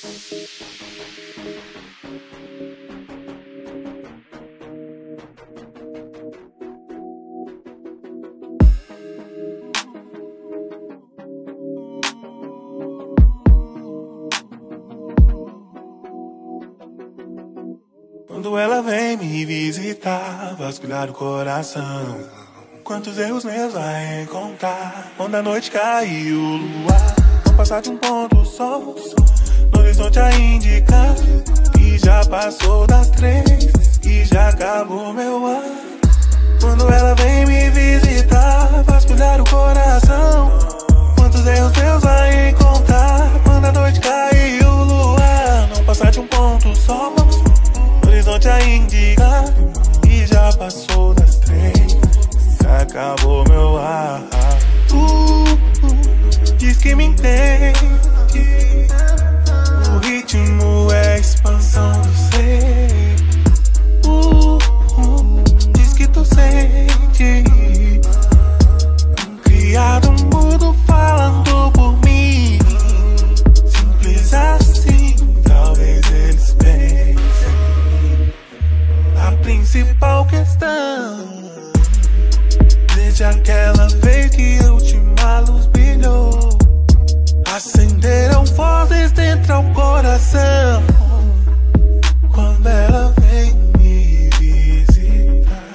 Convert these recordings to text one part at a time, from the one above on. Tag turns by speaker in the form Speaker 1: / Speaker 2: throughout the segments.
Speaker 1: Quando ela vem me visitar, vasculhar o coração. Quantos erros meus vai encontrar? Quando a noite cai o luar, não passar de um ponto só, no horizonte a indicar que já passou das 3 e já acabou meu ar. Quando ela vem me visitar, vasculhar o coração. Quantos erros meus vai encontrar? Quando a noite cai o luar, não passar de um ponto só, no horizonte a indicar que já passou das 3, já acabou meu ar. Diz que me entende, o ritmo é a expansão do ser. Diz que tu sente, criado um mundo falando por mim. Simples assim, talvez eles pensem. A principal questão, desde aquela vez que a última luz brilhou, acenderam vozes dentro ao coração. Quando ela vem me visitar,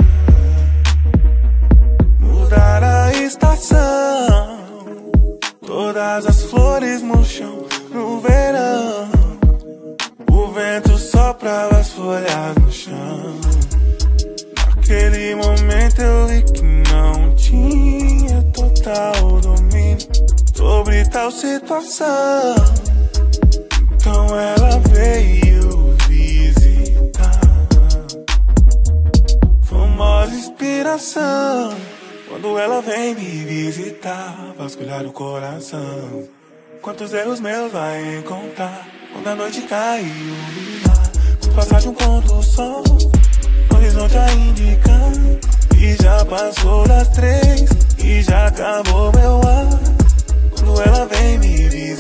Speaker 1: mudar a estação, todas as flores murcham no verão. O vento sopra as folhas no chão. Naquele momento eu vi que não tinha total domínio sobre tal situação. Então ela veio visitar, famosa inspiração. Quando ela vem me visitar, vasculhar o coração. Quantos erros meus vai encontrar? Quando a noite cai o luar, quando passar de um ponto só, no horizonte a indicar e já passou das 3 e já acabou meu ar. Quando ela vem me visitar,